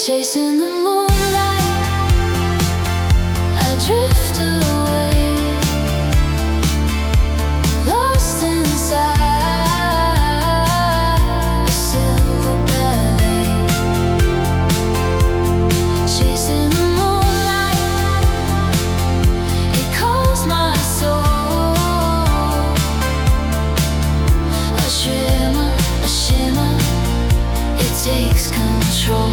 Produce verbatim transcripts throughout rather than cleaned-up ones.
Chasing the moonlight, I drift away, lost inside a silver ballet. Chasing the moonlight, it calls my soul. A shimmer, a shimmer, it takes control.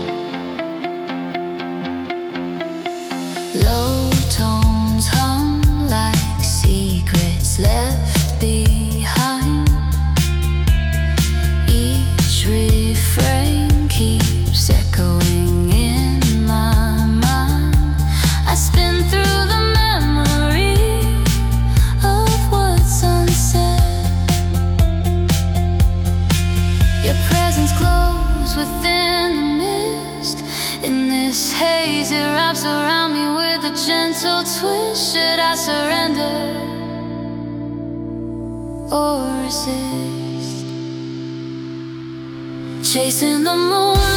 Low tones hum like secrets left behind. Each refrain keeps echoing in my mind. I spin through the memory of what's unsaid. Your presence glows within the mist. In this haze it wraps around me with a gentle twist. Should I surrender or resist? Chasing the moonlight,